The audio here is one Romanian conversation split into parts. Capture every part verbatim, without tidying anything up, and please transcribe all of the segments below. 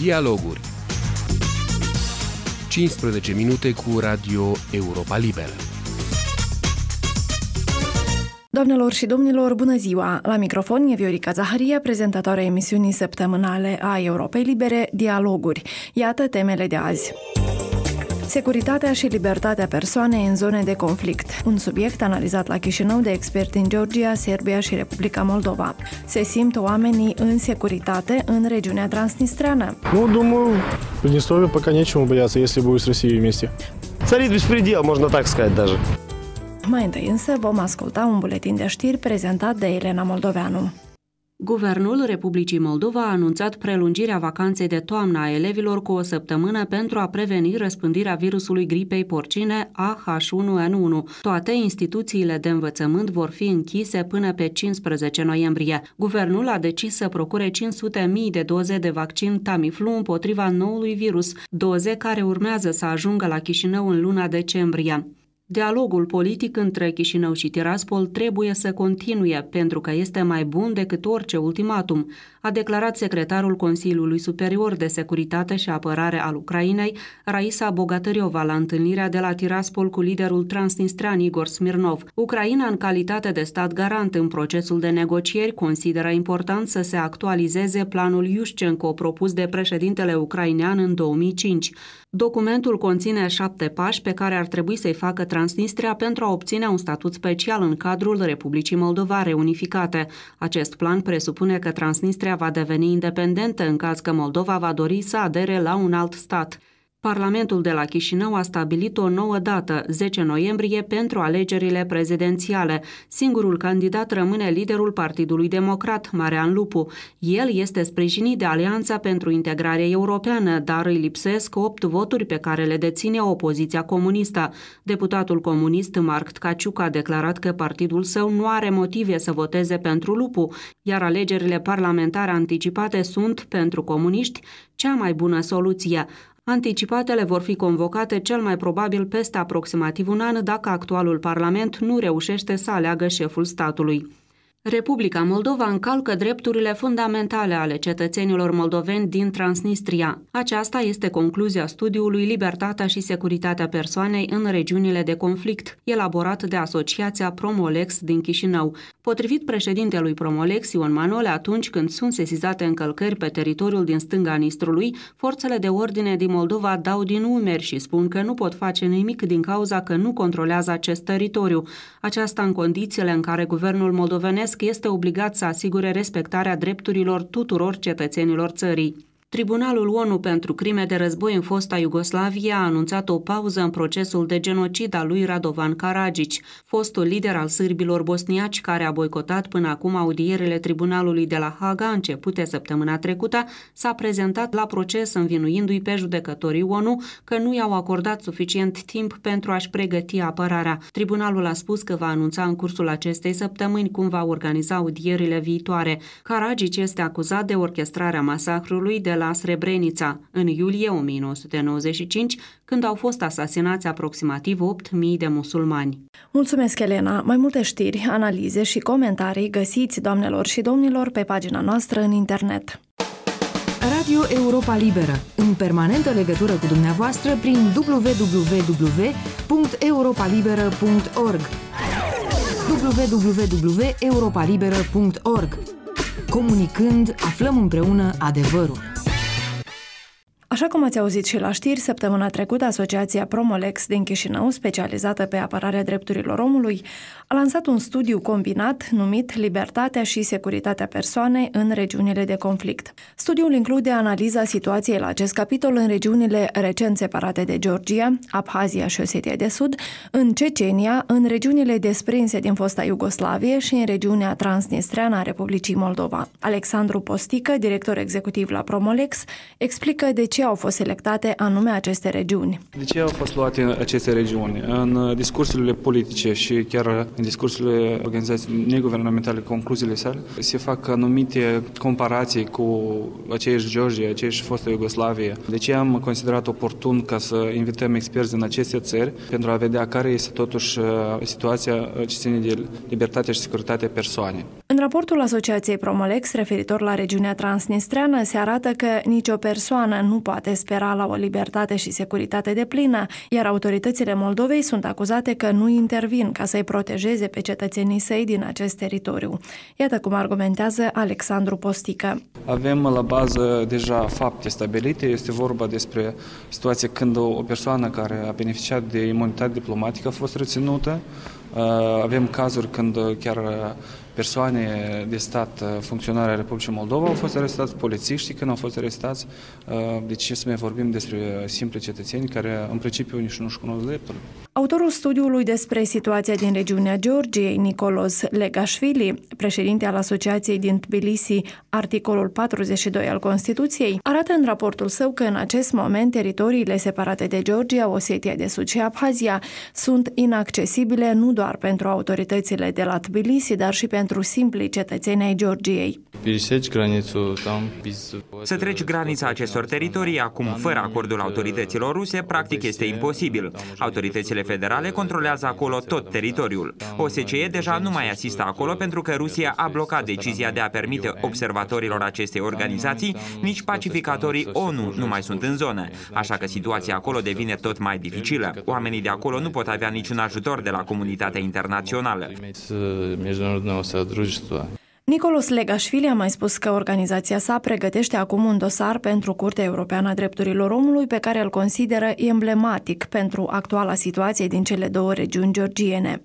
Dialoguri. cincisprezece minute cu Radio Europa Liberă. Doamnelor și domnilor, bună ziua! La microfon e Viorica Zaharia, prezentatoarea emisiunii săptămânale a Europei Libere, Dialoguri. Iată temele de azi. Securitatea și libertatea persoanei în zone de conflict. Un subiect analizat la Chișinău de experți din Georgia, Serbia și Republica Moldova. Se simt oamenii în securitate în regiunea transnistreană? Ну, думаю, в Приднестровье пока нечему бояться, если будут с Россией вместе. Царит беспредел, можно так сказать даже. Mai întâi însă vom asculta un buletin de știri prezentat de Elena Moldoveanu. Guvernul Republicii Moldova a anunțat prelungirea vacanței de toamnă a elevilor cu o săptămână pentru a preveni răspândirea virusului gripei porcine A H unu N unu. Toate instituțiile de învățământ vor fi închise până pe cincisprezece noiembrie. Guvernul a decis să procure cinci sute de mii de doze de vaccin Tamiflu împotriva noului virus, doze care urmează să ajungă la Chișinău în luna decembrie. Dialogul politic între Chișinău și Tiraspol trebuie să continue, pentru că este mai bun decât orice ultimatum, a declarat secretarul Consiliului Superior de Securitate și Apărare al Ucrainei, Raisa Bogatăriova, la întâlnirea de la Tiraspol cu liderul transnistrean Igor Smirnov. Ucraina, în calitate de stat garant în procesul de negocieri, consideră important să se actualizeze planul Iușcenko propus de președintele ucrainean în două mii cinci. Documentul conține șapte pași pe care ar trebui să-i facă Transnistria pentru a obține un statut special în cadrul Republicii Moldova reunificate. Acest plan presupune că Transnistria va deveni independentă în caz că Moldova va dori să adere la un alt stat. Parlamentul de la Chișinău a stabilit o nouă dată, zece noiembrie, pentru alegerile prezidențiale. Singurul candidat rămâne liderul Partidului Democrat, Marian Lupu. El este sprijinit de Alianța pentru Integrare Europeană, dar îi lipsesc opt voturi pe care le deține opoziția comunistă. Deputatul comunist Marc Tkaciuc a declarat că partidul său nu are motive să voteze pentru Lupu, iar alegerile parlamentare anticipate sunt, pentru comuniști, cea mai bună soluție. Anticipatele vor fi convocate cel mai probabil peste aproximativ un an dacă actualul parlament nu reușește să aleagă șeful statului. Republica Moldova încalcă drepturile fundamentale ale cetățenilor moldoveni din Transnistria. Aceasta este concluzia studiului Libertatea și securitatea persoanei în regiunile de conflict, elaborat de Asociația Promolex din Chișinău. Potrivit președintelui Promolex, Ion Manole, atunci când sunt sesizate încălcări pe teritoriul din stânga Nistrului, forțele de ordine din Moldova dau din umeri și spun că nu pot face nimic din cauza că nu controlează acest teritoriu. Aceasta în condițiile în care guvernul moldovenesc este obligat să asigure respectarea drepturilor tuturor cetățenilor țării. Tribunalul O N U pentru crime de război în fosta Iugoslavie a anunțat o pauză în procesul de genocid al lui Radovan Karadzic, fostul lider al sârbilor bosniaci care a boicotat până acum audierile tribunalului de la Haga începute săptămâna trecută, s-a prezentat la proces învinuindu-i pe judecătorii O N U că nu i-au acordat suficient timp pentru a-și pregăti apărarea. Tribunalul a spus că va anunța în cursul acestei săptămâni cum va organiza audierile viitoare. Karadzic este acuzat de orchestrarea masacrului de la la Srebrenica, în iulie o mie nouă sute nouăzeci și cinci, când au fost asasinați aproximativ opt mii de musulmani. Mulțumesc, Elena! Mai multe știri, analize și comentarii găsiți, doamnelor și domnilor, pe pagina noastră în internet. Radio Europa Liberă, în permanentă legătură cu dumneavoastră prin w w w punct europa liberă punct org w w w punct europa liberă punct org. Comunicând, aflăm împreună adevărul. Așa cum ați auzit și la știri, săptămâna trecută, Asociația Promolex din Chișinău, specializată pe apărarea drepturilor omului, a lansat un studiu combinat numit Libertatea și securitatea persoanei în regiunile de conflict. Studiul include analiza situației la acest capitol în regiunile recent separate de Georgia, Abhazia și Osetia de Sud, în Cecenia, în regiunile desprinse din fosta Iugoslavie și în regiunea transnistreană a Republicii Moldova. Alexandru Postică, director executiv la Promolex, explică de ce au fost selectate anume aceste regiuni. De ce au fost luate aceste regiuni? În discursurile politice și chiar în discursurile organizației neguvernamentale, concluziile sale, se fac anumite comparații cu aceeași Georgia, aceeași fostă Iugoslavie. De ce am considerat oportun ca să invităm experți din aceste țări pentru a vedea care este totuși situația ce ține de libertatea și securitatea persoanei. În raportul Asociației Promolex referitor la regiunea transnistreană se arată că nicio persoană nu poate spera la o libertate și securitate deplină, iar autoritățile Moldovei sunt acuzate că nu intervin ca să-i protejeze pe cetățenii săi din acest teritoriu. Iată cum argumentează Alexandru Postică. Avem la bază deja fapte stabilite. Este vorba despre situația când o persoană care a beneficiat de imunitate diplomatică a fost reținută. Avem cazuri când chiar persoane de stat, funcționari ai Republicii Moldova, au fost arestați, polițiștii când au fost arestați. Deci să mai vorbim despre simple cetățeni care în principiu nici nu-și cunosc dreptul. Autorul studiului despre situația din regiunea Georgiei, Nicolos Legașvili, președinte al Asociației din Tbilisi, articolul patruzeci și doi al Constituției, arată în raportul său că în acest moment teritoriile separate de Georgia, Osetia de Sud și Abhazia sunt inaccesibile nu doar pentru autoritățile de la Tbilisi, dar și pentru simplii cetățeni ai Georgiei. Să treci granița acestor teritorii acum fără acordul autorităților ruse, practic este imposibil. Autoritățile federale controlează acolo tot teritoriul. O S C E deja nu mai asistă acolo pentru că Rusia a blocat decizia de a permite observatorilor acestei organizații, nici pacificatorii O N U nu mai sunt în zonă, așa că situația acolo devine tot mai dificilă. Oamenii de acolo nu pot avea niciun ajutor de la comunitatea internațională. Nicolos Legașvili a mai spus că organizația sa pregătește acum un dosar pentru Curtea Europeană a Drepturilor Omului pe care îl consideră emblematic pentru actuala situație din cele două regiuni georgiene.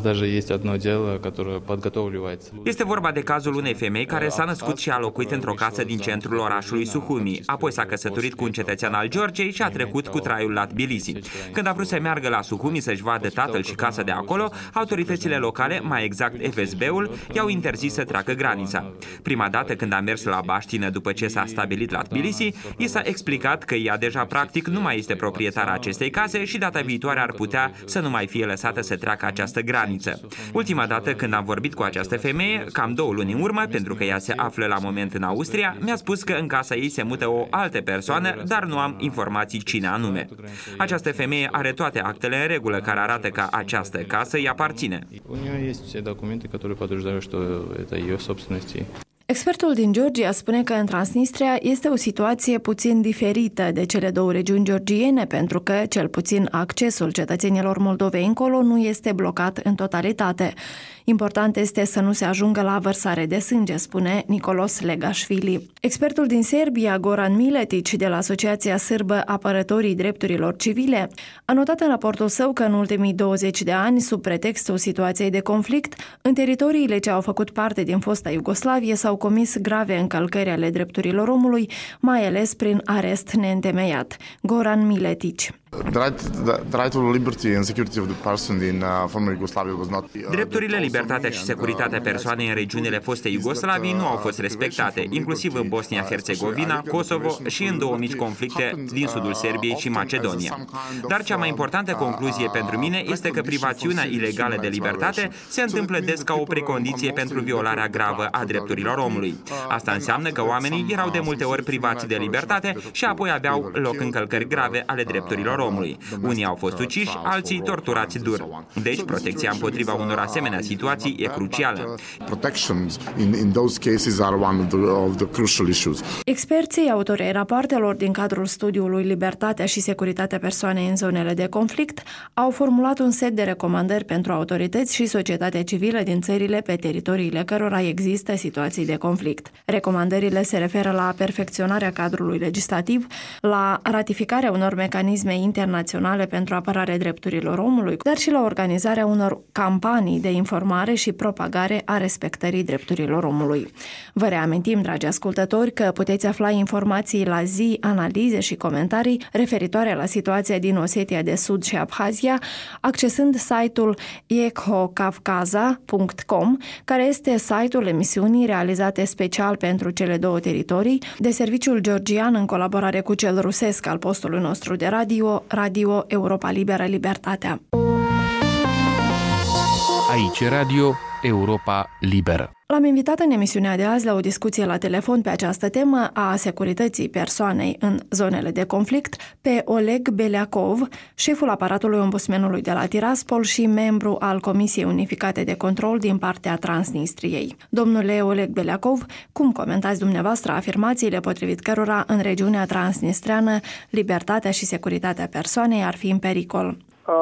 Este vorba de cazul unei femei care s-a născut și a locuit într-o casă din centrul orașului Suhumi, apoi s-a căsătorit cu un cetățean al Georgiei și a trecut cu traiul la Tbilisi. Când a vrut să meargă la Suhumi să-și vadă tatăl și casa de acolo, autoritățile locale, mai exact F S B-ul, i-au interzis să treacă granița. Prima dată când a mers la Baștină după ce s-a stabilit la Tbilisi, i s-a explicat că ea deja practic nu mai este proprietara acestei case și data viitoare ar putea să nu mai fie lăsată să treacă această graniță. Ultima dată când am vorbit cu această femeie, cam două luni în urmă, pentru că ea se află la moment în Austria, mi-a spus că în casa ei se mută o altă persoană, dar nu am informații cine anume. Această femeie are toate actele în regulă care arată că această casă îi aparține. Expertul din Georgia spune că în Transnistria este o situație puțin diferită de cele două regiuni georgiene, pentru că, cel puțin, accesul cetățenilor Moldovei încolo nu este blocat în totalitate. Important este să nu se ajungă la vărsare de sânge, spune Nicolos Legașvili. Expertul din Serbia, Goran Miletić, de la Asociația Sârbă Apărătorii Drepturilor Civile, a notat în raportul său că în ultimii douăzeci de ani, sub pretextul situației de conflict, în teritoriile ce au făcut parte din fosta Iugoslavie s-au comis grave încălcări ale drepturilor omului, mai ales prin arest neîntemeiat. Goran Miletić. Drepturile, libertatea și securitatea persoanei în regiunile fostei Iugoslavii nu au fost respectate, inclusiv în Bosnia-Herzegovina, Kosovo și în două mici conflicte din sudul Serbiei și Macedonia. Dar cea mai importantă concluzie pentru mine este că privațiunea ilegală de libertate se întâmplă des ca o precondiție pentru violarea gravă a drepturilor omului. Asta înseamnă că oamenii erau de multe ori privați de libertate și apoi aveau loc încălcări grave ale drepturilor omului. Unii au fost uciși, alții torturați dur. Deci, protecția împotriva unor asemenea situații e crucială. Experții, autorii rapoartelor din cadrul studiului Libertatea și securitatea persoanei în zonele de conflict au formulat un set de recomandări pentru autorități și societatea civilă din țările pe teritoriile cărora există situații de conflict. Recomandările se referă la perfecționarea cadrului legislativ, la ratificarea unor mecanisme internaționale pentru apărarea drepturilor omului, dar și la organizarea unor campanii de informare și propagare a respectării drepturilor omului. Vă reamintim, dragi ascultători, că puteți afla informații la zi, analize și comentarii referitoare la situația din Osetia de Sud și Abhazia, accesând site-ul ekhokavkaza punct com, care este site-ul emisiunii realizate special pentru cele două teritorii de serviciul georgian în colaborare cu cel rusesc al postului nostru de radio, Radio Europa Liberă Libertatea. Aici Radio Europa Liberă. L-am invitat în emisiunea de azi la o discuție la telefon pe această temă a securității persoanei în zonele de conflict pe Oleg Beliacov, șeful aparatului ombudsmenului de la Tiraspol și membru al Comisiei Unificate de Control din partea Transnistriei. Domnule Oleg Beliacov, cum comentați dumneavoastră afirmațiile potrivit cărora în regiunea transnistreană libertatea și securitatea persoanei ar fi în pericol?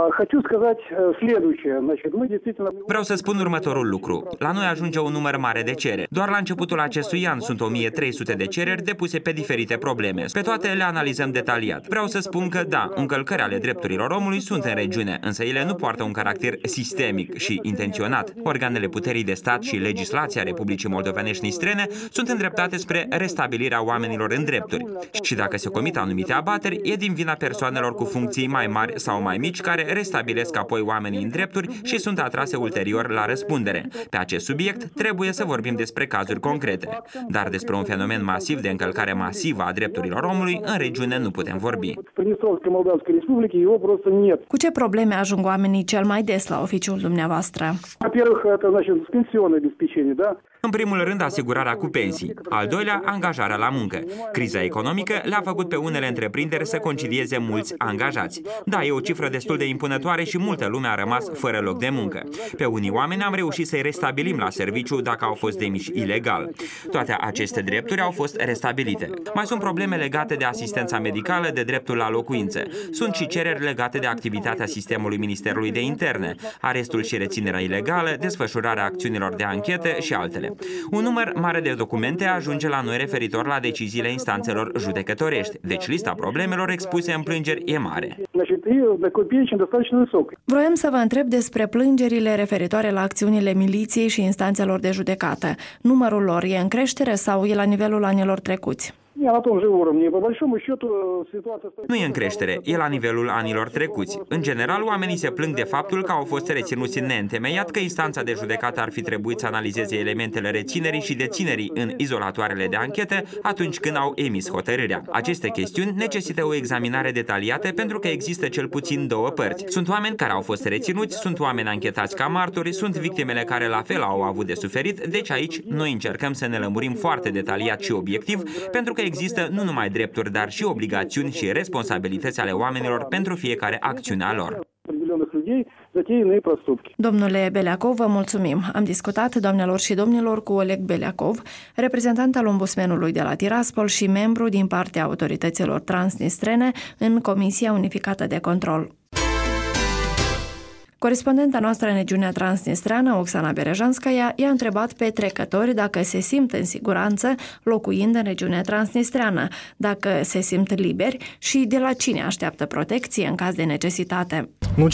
Vreau să spun următorul lucru. La noi ajunge un număr mare de cereri. Doar la începutul acestui an sunt o mie trei sute de cereri depuse pe diferite probleme. Pe toate le analizăm detaliat. Vreau să spun că da, încălcări ale drepturilor omului sunt în regiune, însă ele nu poartă un caracter sistemic și intenționat. Organele puterii de stat și legislația Republicii Moldovenești Nistrene sunt îndreptate spre restabilirea oamenilor în drepturi. Și dacă se comit anumite abateri, e din vina persoanelor cu funcții mai mari sau mai mici care restabilesc apoi oamenii în drepturi și sunt atrase ulterior la răspundere. Pe acest subiect trebuie să vorbim despre cazuri concrete, dar despre un fenomen masiv de încălcare masivă a drepturilor omului în regiune nu putem vorbi. Cu ce probleme ajung oamenii cel mai des la oficiul dumneavoastră? În primul rând, asigurarea cu pensii. Al doilea, angajarea la muncă. Criza economică le-a făcut pe unele întreprinderi să concedieze mulți angajați. Da, e o cifră destul de impunătoare și multă lume a rămas fără loc de muncă. Pe unii oameni am reușit să-i restabilim la serviciu dacă au fost demiși ilegal. Toate aceste drepturi au fost restabilite. Mai sunt probleme legate de asistența medicală, de dreptul la locuințe. Sunt și cereri legate de activitatea sistemului Ministerului de Interne, arestul și reținerea ilegală, desfășurarea acțiunilor de anchetă și altele. Un număr mare de documente ajunge la noi referitor la deciziile instanțelor judecătorești, deci lista problemelor expuse în plângeri e mare. Vroiam să vă întreb despre plângerile referitoare la acțiunile miliției și instanțelor de judecată. Numărul lor e în creștere sau e la nivelul anilor trecuți? Nu e în creștere, e la nivelul anilor trecuți. În general, oamenii se plâng de faptul că au fost reținuți neîntemeiat, că instanța de judecată ar fi trebuit să analizeze elementele reținerii și deținerii în izolatoarele de anchetă atunci când au emis hotărârea. Aceste chestiuni necesită o examinare detaliată pentru că există cel puțin două părți. Sunt oameni care au fost reținuți, sunt oameni anchetați ca martori, sunt victimele care la fel au avut de suferit, deci aici noi încercăm să ne lămurim foarte detaliat și obiectiv, pentru că există nu numai drepturi, dar și obligațiuni și responsabilități ale oamenilor pentru fiecare acțiune a lor. Domnule Beliacov, vă mulțumim. Am discutat, doamnelor și domnilor, cu Oleg Beliacov, reprezentant al ombudsmenului de la Tiraspol și membru din partea autorităților transnistrene în Comisia Unificată de Control. Corespondenta noastră în regiunea transnistreană, Oksana Berejanskaya, i-a întrebat pe trecători dacă se simt în siguranță locuind în regiunea transnistreană, dacă se simt liberi și de la cine așteaptă protecție în caz de necesitate.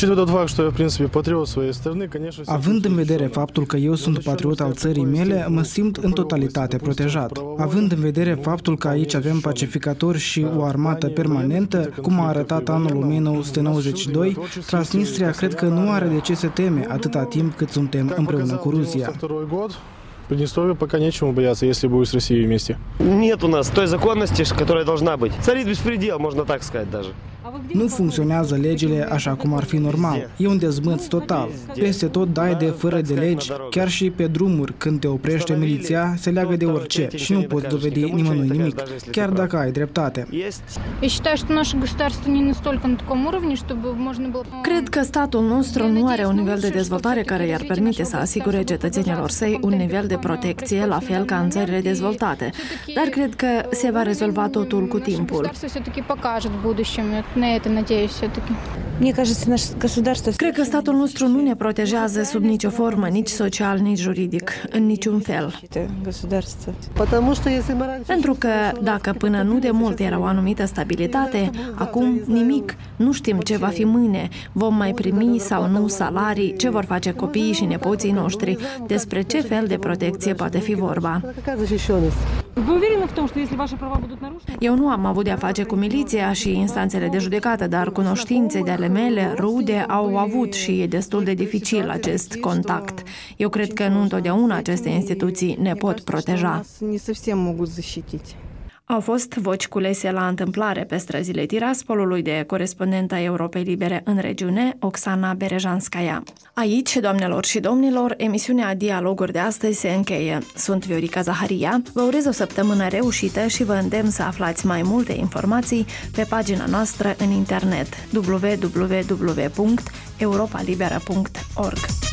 Având în vedere faptul că eu sunt patriot al țării mele, mă simt în totalitate protejat. Având în vedere faptul că aici avem pacificatori și o armată permanentă, cum a arătat anul o mie nouă sute nouăzeci și doi, Transnistria cred că nu are de ce se teme atâta timp cât suntem împreună cu Rusia. Приднестровью пока нечему бояться, если будет с Россией вместе. Нет у нас той законности, которая должна быть. Царит беспредел, можно так сказать даже. Nu funcționează legile așa cum ar fi normal. E un dezmăț total. Peste tot dai de fără de legi, chiar și pe drumuri, când te oprește miliția, se leagă de orice și nu poți dovedi nimănui nimic, chiar dacă ai dreptate. Cred că statul nostru nu are un nivel de dezvoltare care i-ar permite să asigure cetățenilor săi un nivel de protecție, la fel ca în țările dezvoltate. Dar cred că se va rezolva totul cu timpul. Cred că statul nostru nu ne protejează sub nicio formă, nici social, nici juridic, în niciun fel. Pentru că dacă până nu de mult era o anumită stabilitate, acum nimic, nu știm ce va fi mâine, vom mai primi sau nu salarii, ce vor face copiii și nepoții noștri, despre ce fel de protecție poate fi vorba. Eu nu am avut de-a face cu miliția și instanțele de judecată, dar cunoștințe de ale mele, rude, au avut și e destul de dificil acest contact. Eu cred că nu întotdeauna aceste instituții ne pot proteja. Au fost voci culese la întâmplare pe străzile Tiraspolului de corespondenta Europei Libere în regiune, Oksana Berejanskaya. Aici, doamnelor și domnilor, emisiunea Dialoguri de astăzi se încheie. Sunt Viorica Zaharia, vă urez o săptămână reușită și vă îndemn să aflați mai multe informații pe pagina noastră în internet w w w punct europa liberă punct org.